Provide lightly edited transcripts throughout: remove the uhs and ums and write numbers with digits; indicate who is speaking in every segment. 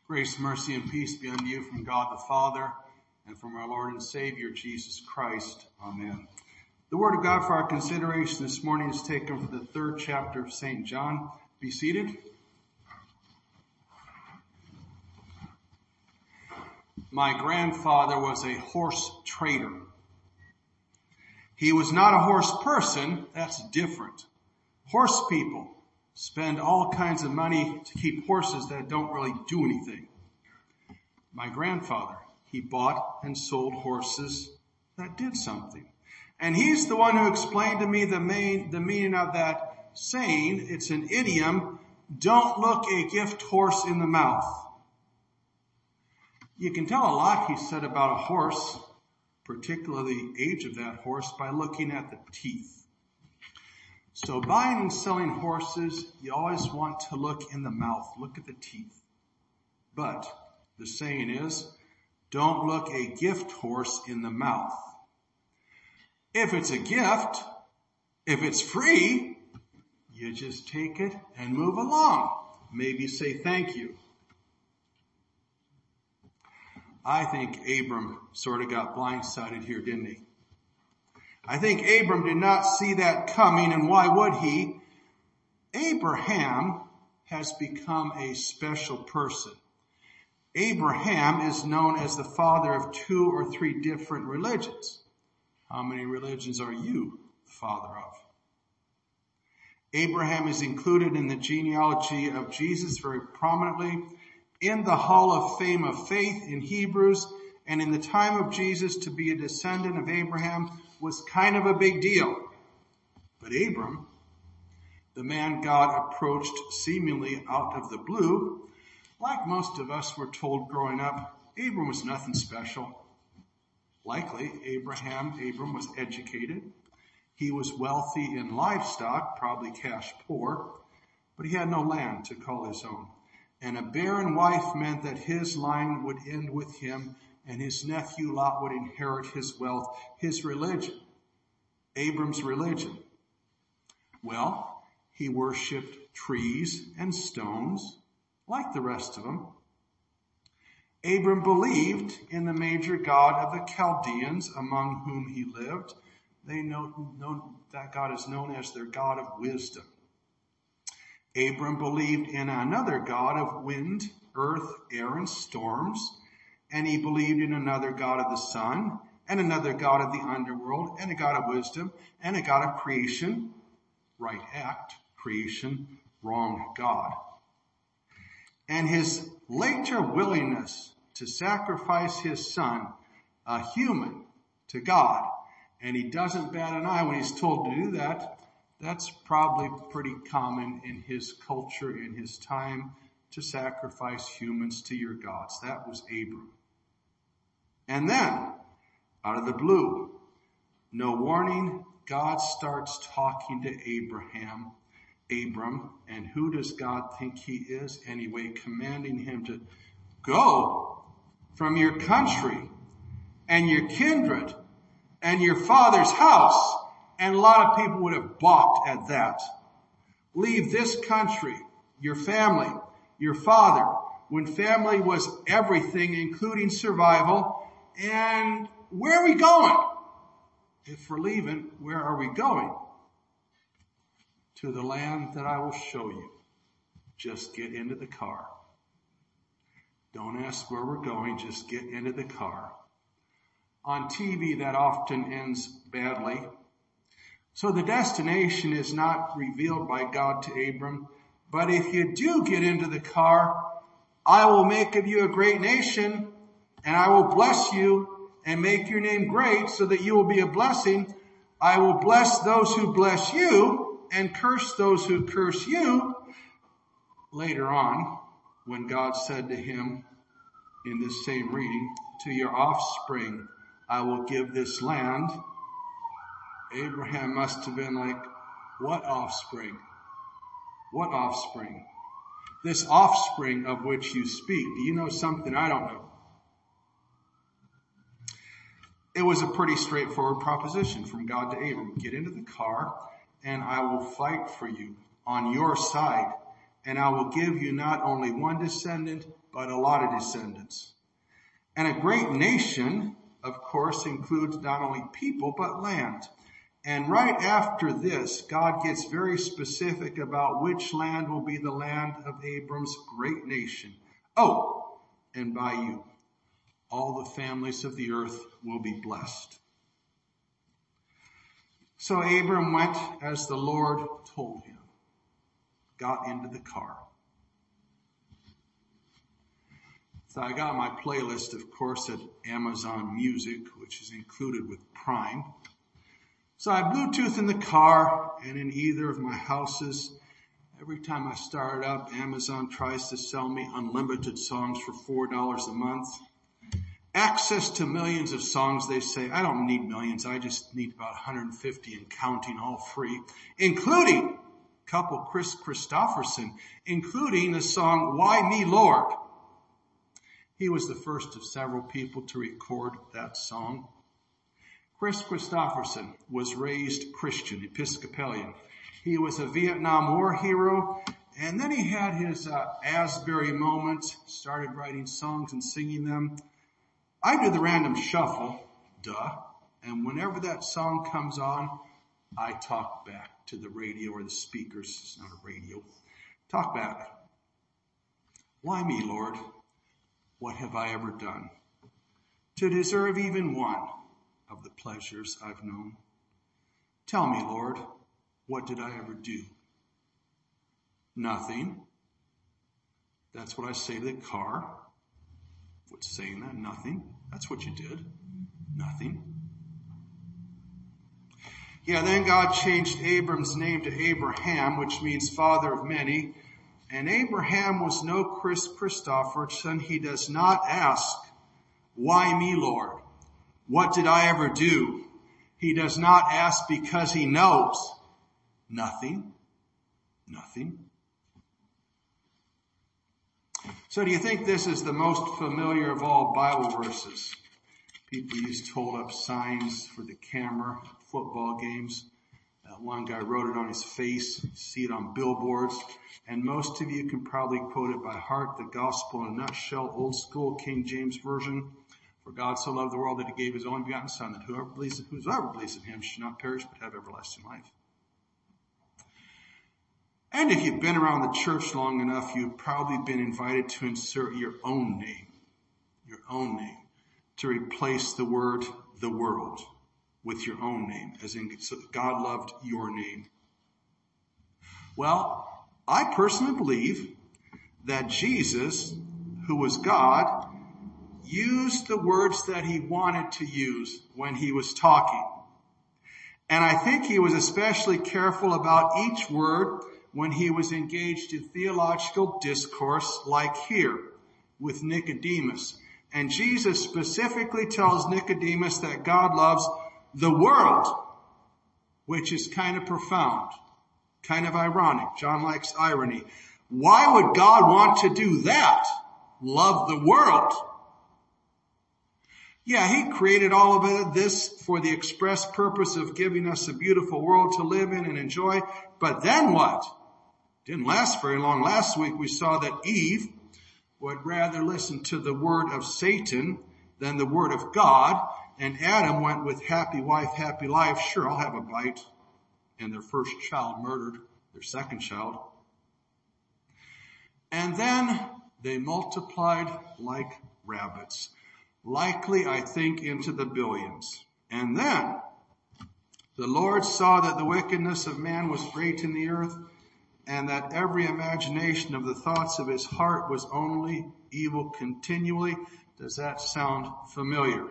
Speaker 1: Grace, mercy, and peace be unto you from God the Father and from our Lord and Savior, Jesus Christ. Amen. The word of God for our consideration this morning is taken from the 3rd chapter of St. John. Be seated. My grandfather was a horse trader. He was not a horse person. That's different. Horse people spend all kinds of money to keep horses that don't really do anything. My grandfather, he bought and sold horses that did something. And he's the one who explained to me the meaning of that saying. It's an idiom, don't look a gift horse in the mouth. You can tell a lot, he said, about a horse, particularly the age of that horse, by looking at the teeth. So buying and selling horses, you always want to look in the mouth, look at the teeth. But the saying is, don't look a gift horse in the mouth. If it's a gift, if it's free, you just take it and move along. Maybe say thank you. I think Abram sort of got blindsided here, didn't he? I think Abram did not see that coming, and why would he? Abraham has become a special person. Abraham is known as the father of 2 or 3 different religions. How many religions are you the father of? Abraham is included in the genealogy of Jesus very prominently in the Hall of Fame of Faith in Hebrews, and in the time of Jesus to be a descendant of Abraham was kind of a big deal. But Abram, the man God approached seemingly out of the blue, like most of us were told growing up, Abram was nothing special. Likely, Abram was educated. He was wealthy in livestock, probably cash poor, but he had no land to call his own. And a barren wife meant that his line would end with him and his nephew Lot would inherit his wealth, his religion, Abram's religion. Well, he worshipped trees and stones like the rest of them. Abram believed in the major god of the Chaldeans among whom he lived. They know that God is known as their God of wisdom. Abram believed in another god of wind, earth, air, and storms. And he believed in another god of the sun, and another god of the underworld, and a god of wisdom, and a god of creation. Right act, creation, wrong God. And his later willingness to sacrifice his son, a human, to God, and he doesn't bat an eye when he's told to do that, that's probably pretty common in his culture, in his time, to sacrifice humans to your gods. That was Abram. And then, out of the blue, no warning, God starts talking to Abram, and who does God think he is anyway, commanding him to go from your country and your kindred and your father's house. And a lot of people would have balked at that. Leave this country, your family, your father, when family was everything, including survival. And where are we going? If we're leaving, where are we going? To the land that I will show you. Just get into the car. Don't ask where we're going, just get into the car. On TV, that often ends badly. So the destination is not revealed by God to Abram. But if you do get into the car, I will make of you a great nation, and I will bless you and make your name great so that you will be a blessing. I will bless those who bless you and curse those who curse you. Later on, when God said to him in this same reading, to your offspring I will give this land, Abraham must have been like, what offspring? What offspring? This offspring of which you speak. Do you know something I don't know? It was a pretty straightforward proposition from God to Abram. Get into the car and I will fight for you on your side. and I will give you not only one descendant, but a lot of descendants. And a great nation, of course, includes not only people, but land. And right after this, God gets very specific about which land will be the land of Abram's great nation. Oh, and by you, all the families of the earth will be blessed. So Abram went as the Lord told him, got into the car. So I got my playlist, of course, at Amazon Music, which is included with Prime. So I Bluetooth in the car, and in either of my houses, every time I start it up, Amazon tries to sell me unlimited songs for $4 a month. Access to millions of songs, they say. I don't need millions, I just need about 150 and counting, all free, including a couple Chris Christopherson, including the song, Why Me, Lord? He was the first of several people to record that song. Chris Christopherson was raised Christian, Episcopalian. He was a Vietnam War hero, and then he had his Asbury moment, started writing songs and singing them. I do the random shuffle, and whenever that song comes on, I talk back to the radio or the speakers. It's not a radio. Talk back. Why me, Lord? What have I ever done to deserve even one of the pleasures I've known? Tell me, Lord, what did I ever do? Nothing. That's what I say to the car. What's saying that? Nothing. That's what you did. Nothing. Yeah, then God changed Abram's name to Abraham, which means father of many. And Abraham was no Chris Christopherson. He does not ask, why me, Lord? What did I ever do? He does not ask because he knows. Nothing. Nothing. So do you think this is the most familiar of all Bible verses? People used to hold up signs for the camera, football games. One guy wrote it on his face, see it on billboards, and most of you can probably quote it by heart, the gospel in a nutshell, old school King James Version. For God so loved the world that he gave his only begotten Son, that whoever believes in him should not perish but have everlasting life. And if you've been around the church long enough, you've probably been invited to insert your own name, to replace the word the world with your own name, as in so God loved your name. Well, I personally believe that Jesus, who was God, used the words that he wanted to use when he was talking. And I think he was especially careful about each word when he was engaged in theological discourse like here with Nicodemus. And Jesus specifically tells Nicodemus that God loves the world, which is kind of profound, kind of ironic. John likes irony. Why would God want to do that? Love the world. Yeah, he created all of this for the express purpose of giving us a beautiful world to live in and enjoy. But then what? Didn't last very long. Last week we saw that Eve would rather listen to the word of Satan than the word of God. And Adam went with happy wife, happy life. Sure, I'll have a bite. And their first child murdered their second child. And then they multiplied like rabbits. Likely, I think, into the billions. And then the Lord saw that the wickedness of man was great in the earth, and that every imagination of the thoughts of his heart was only evil continually. Does that sound familiar?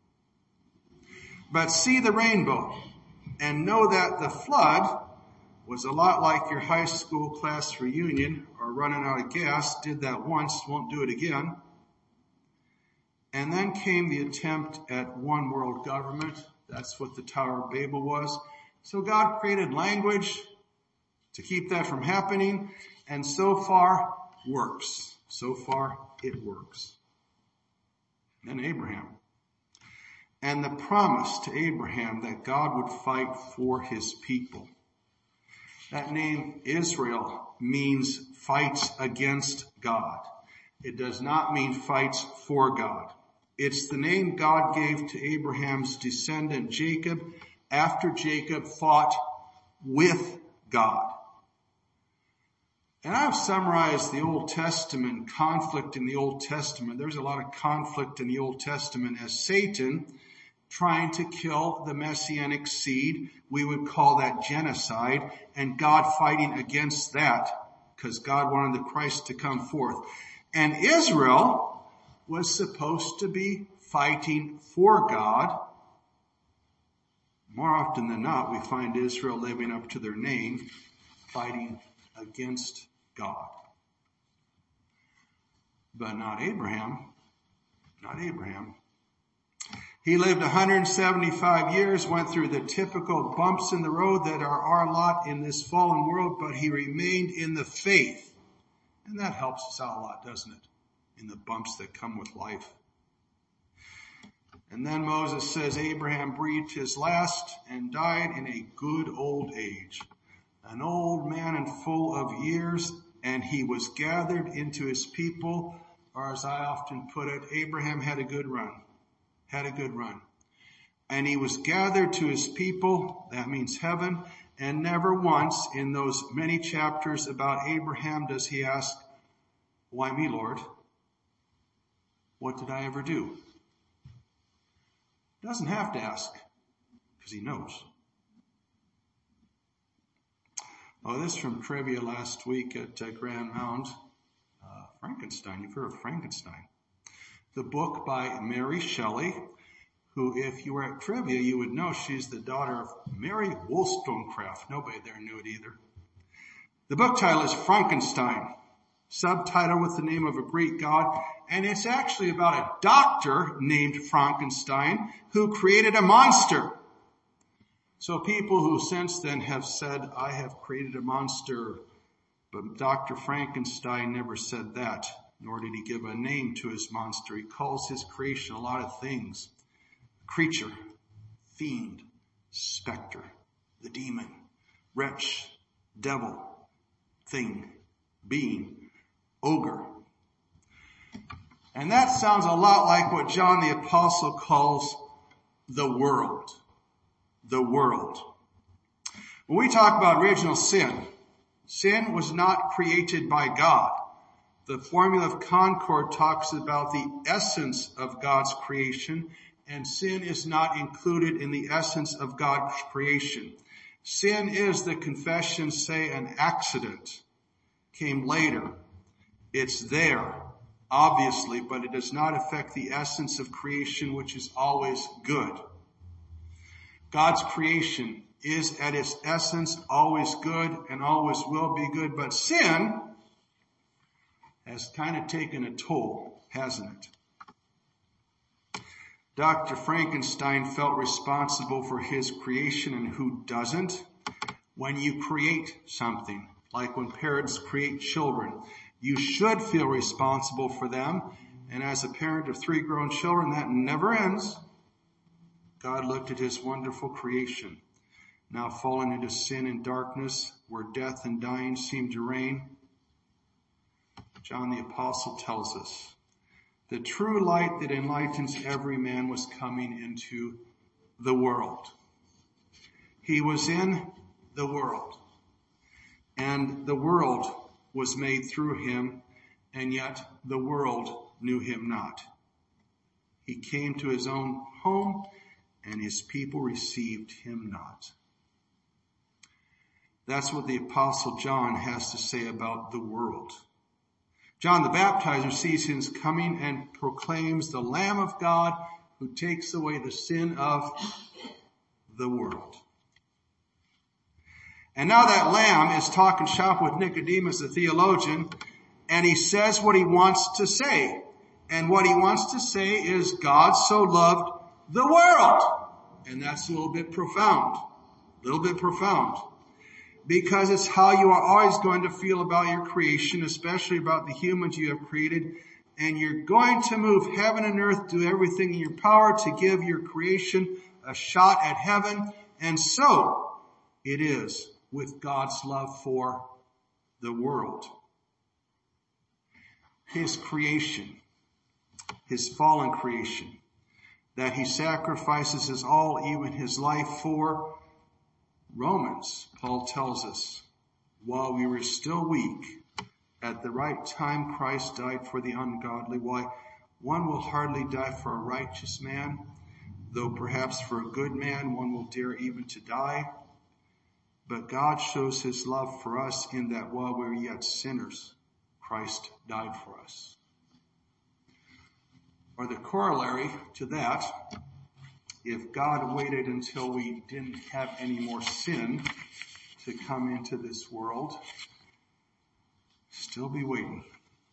Speaker 1: But see the rainbow and know that the flood was a lot like your high school class reunion or running out of gas. Did that once, won't do it again. And then came the attempt at one world government. That's what the Tower of Babel was. So God created language to keep that from happening. And so far, works. So far, it works. Then Abraham. And the promise to Abraham that God would fight for his people. That name Israel means fights against God. It does not mean fights for God. It's the name God gave to Abraham's descendant Jacob after Jacob fought with God. And I've summarized the Old Testament, conflict in the Old Testament. There's a lot of conflict in the Old Testament as Satan trying to kill the Messianic seed. We would call that genocide, and God fighting against that because God wanted the Christ to come forth. And Israel was supposed to be fighting for God. More often than not, we find Israel living up to their name, fighting against God. But not Abraham. Not Abraham. He lived 175 years, went through the typical bumps in the road that are our lot in this fallen world, but he remained in the faith. And that helps us out a lot, doesn't it? In the bumps that come with life. And then Moses says Abraham breathed his last and died in a good old age. An old man and full of years, and he was gathered into his people, or as I often put it, Abraham had a good run. Had a good run. And he was gathered to his people, that means heaven, and never once in those many chapters about Abraham does he ask, why me, Lord? What did I ever do? He doesn't have to ask, because he knows. Oh, this from trivia last week at Grand Mound. Frankenstein, you've heard of Frankenstein. The book by Mary Shelley, who, if you were at trivia, you would know she's the daughter of Mary Wollstonecraft. Nobody there knew it either. The book title is Frankenstein, subtitle with the name of a Greek god, and it's actually about a doctor named Frankenstein who created a monster. So people who since then have said, I have created a monster, but Dr. Frankenstein never said that, nor did he give a name to his monster. He calls his creation a lot of things. Creature, fiend, specter, the demon, wretch, devil, thing, being, ogre. And that sounds a lot like what John the Apostle calls the world. The world. When we talk about original sin, sin was not created by God. The Formula of Concord talks about the essence of God's creation, and sin is not included in the essence of God's creation. Sin is, the confessions say, an accident. Came later. It's there, obviously, but it does not affect the essence of creation, which is always good. God's creation is at its essence always good and always will be good, but sin has kind of taken a toll, hasn't it? Dr. Frankenstein felt responsible for his creation, and who doesn't? When you create something, like when parents create children, you should feel responsible for them. And as a parent of 3 grown children, that never ends. God looked at his wonderful creation, now fallen into sin and darkness, where death and dying seem to reign. John the Apostle tells us, the true light that enlightens every man was coming into the world. He was in the world, and the world was made through him, and yet the world knew him not. He came to his own home, and his people received him not. That's what the Apostle John has to say about the world. John the Baptizer sees his coming and proclaims the Lamb of God who takes away the sin of the world. And now that Lamb is talking shop with Nicodemus, the theologian, and he says what he wants to say. And what he wants to say is God so loved the world. And that's a little bit profound. Because it's how you are always going to feel about your creation, especially about the humans you have created. And you're going to move heaven and earth, do everything in your power to give your creation a shot at heaven. And so it is with God's love for the world. His creation, his fallen creation, that he sacrifices his all, even his life for. Romans, Paul tells us, while we were still weak, at the right time Christ died for the ungodly. Why, one will hardly die for a righteous man, though perhaps for a good man one will dare even to die. But God shows his love for us in that while we were yet sinners, Christ died for us. Or the corollary to that, if God waited until we didn't have any more sin to come into this world, still be waiting.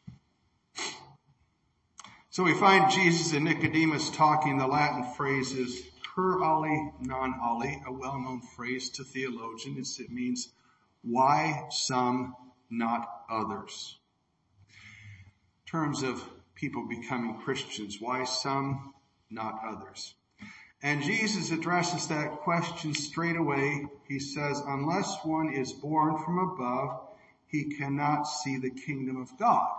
Speaker 1: So we find Jesus and Nicodemus talking. The Latin phrase is per ali non ali, a well-known phrase to theologians. It means why some, not others. In terms of people becoming Christians, why some, not others. And Jesus addresses that question straight away. He says, unless one is born from above, he cannot see the kingdom of God.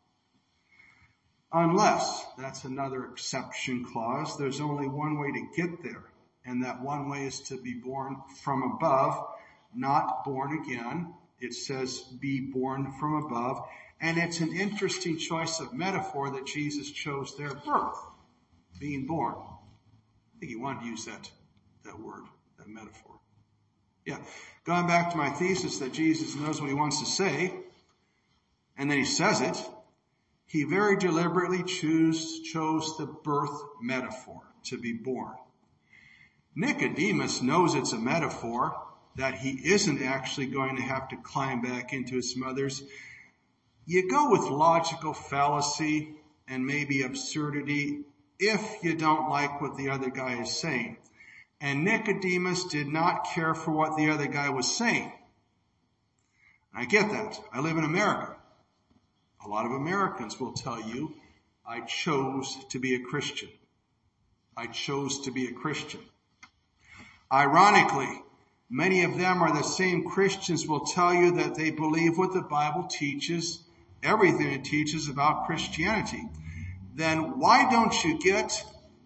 Speaker 1: Unless, that's another exception clause. There's only one way to get there. And that one way is to be born from above, not born again. It says be born from above. And it's an interesting choice of metaphor that Jesus chose there, birth, being born. I think he wanted to use that word, that metaphor. Yeah. Going back to my thesis that Jesus knows what he wants to say, and then he says it, he very deliberately chose the birth metaphor, to be born. Nicodemus knows it's a metaphor, that he isn't actually going to have to climb back into his mother's. You go with logical fallacy and maybe absurdity if you don't like what the other guy is saying. And Nicodemus did not care for what the other guy was saying. I get that. I live in America. A lot of Americans will tell you, I chose to be a Christian. I chose to be a Christian. Ironically, many of them are the same Christians will tell you that they believe what the Bible teaches, everything it teaches about Christianity. Then why don't you get...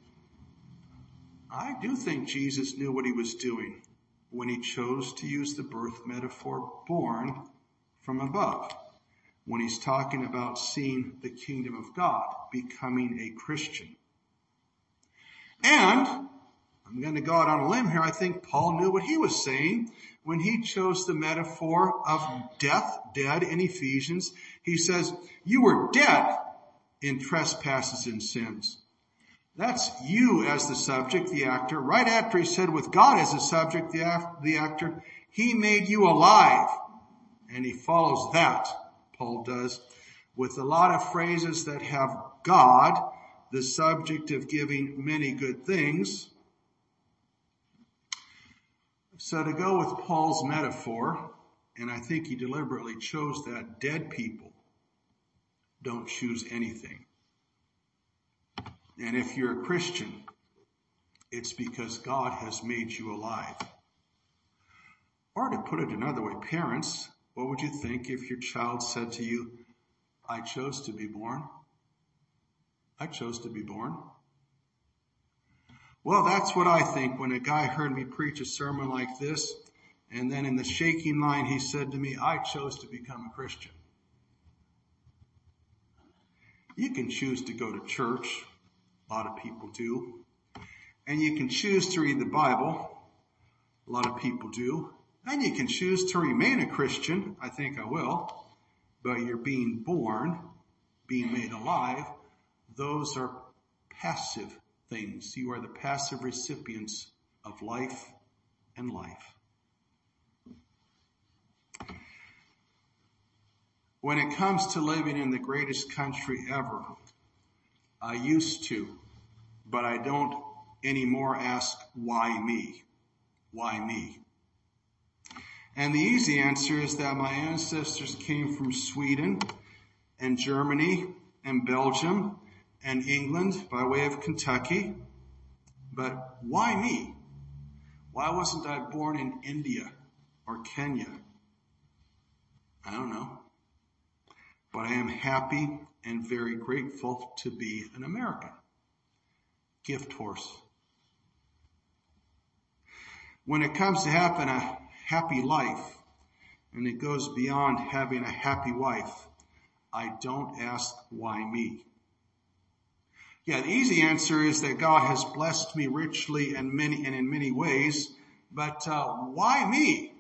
Speaker 1: I do think Jesus knew what he was doing when he chose to use the birth metaphor, born from above, when he's talking about seeing the kingdom of God, becoming a Christian. And I'm going to go out on a limb here. I think Paul knew what he was saying when he chose the metaphor of death, dead in Ephesians. He says, you were dead in trespasses and sins. That's you as the subject, the actor. Right after he said with God as the subject, the actor, he made you alive. And he follows that, Paul does, with a lot of phrases that have God, the subject of giving many good things. So to go with Paul's metaphor, and I think he deliberately chose that, dead people don't choose anything. And if you're a Christian, it's because God has made you alive. Or to put it another way, parents, what would you think if your child said to you, I chose to be born? I chose to be born. Well, that's what I think when a guy heard me preach a sermon like this, and then in the shaking line he said to me, I chose to become a Christian. You can choose to go to church. A lot of people do. And you can choose to read the Bible. A lot of people do. And you can choose to remain a Christian. I think I will. But you're being born, being made alive. Those are passive things. You are the passive recipients of life and life. When it comes to living in the greatest country ever, I used to, but I don't anymore ask, why me? Why me? And the easy answer is that my ancestors came from Sweden and Germany and Belgium and England by way of Kentucky. But why me? Why wasn't I born in India or Kenya. I don't know. But I am happy and very grateful to be an American. Gift horse. When it comes to having a happy life, and it goes beyond having a happy wife, I don't ask why me. Yeah, the easy answer is that God has blessed me richly and in many ways, but why me?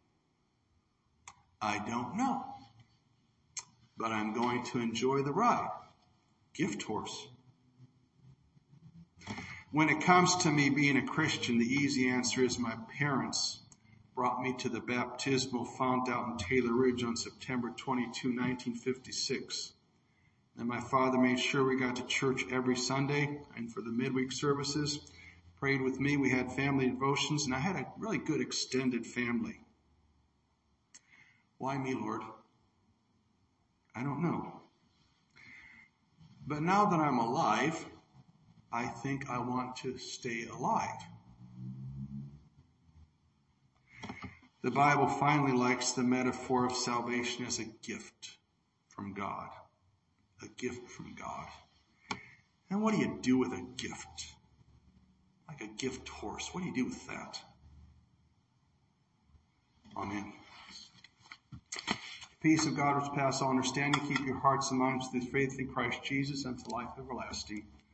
Speaker 1: I don't know. But I'm going to enjoy the ride. Gift horse. When it comes to me being a Christian, the easy answer is my parents brought me to the baptismal font out in Taylor Ridge on September 22, 1956. And my father made sure we got to church every Sunday, and for the midweek services, prayed with me. We had family devotions, and I had a really good extended family. Why me, Lord? I don't know. But now that I'm alive, I think I want to stay alive. The Bible finally likes the metaphor of salvation as a gift from God. A gift from God. And what do you do with a gift? Like a gift horse. What do you do with that? Amen. Peace of God which passes all understanding, keep your hearts and minds through faith in Christ Jesus unto life everlasting.